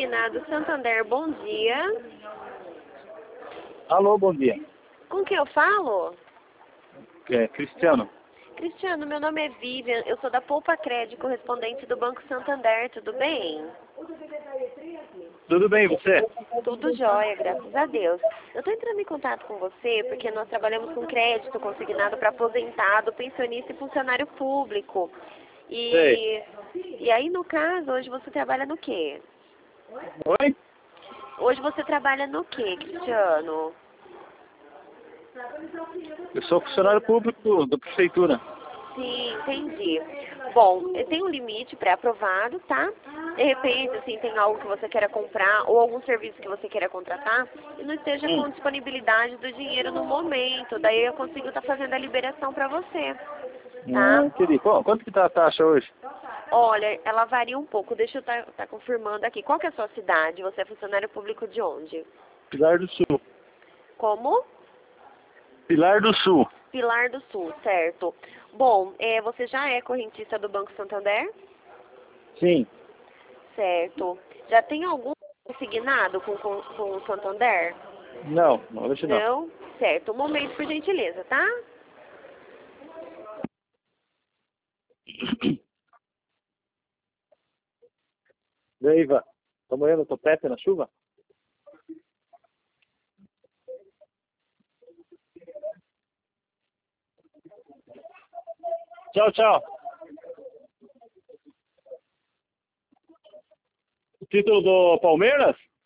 Consignado Santander, bom dia. Alô, bom dia. Com quem eu falo? Cristiano. Cristiano, meu nome é Vivian, eu sou da Poupa Crédito, correspondente do Banco Santander, tudo bem? Tudo bem, e você? Tudo jóia, graças a Deus. Eu estou entrando em contato com você porque nós trabalhamos com crédito consignado para aposentado, pensionista e funcionário público. Sei. E aí, no caso, hoje você trabalha no quê? Oi? Hoje você trabalha no quê, Cristiano? Eu sou funcionário público da prefeitura. Sim, entendi. Bom, tem um limite pré-aprovado, tá? De repente, assim, tem algo que você queira comprar ou algum serviço que você queira contratar e não esteja com disponibilidade do dinheiro no momento. Daí eu consigo estar fazendo a liberação para você, tá? Entendi. Quanto que tá a taxa hoje? Olha, ela varia um pouco. Deixa eu estar confirmando aqui. Qual que é a sua cidade? Você é funcionário público de onde? Pilar do Sul. Como? Pilar do Sul. Pilar do Sul, certo. Bom, você já é correntista do Banco Santander? Sim. Certo. Já tem algum consignado com o Santander? Não, hoje não. Não? Certo. Um momento, por gentileza, tá? E aí, Ivan? Tá molhando o topete na chuva? Tchau, tchau. O título do Palmeiras?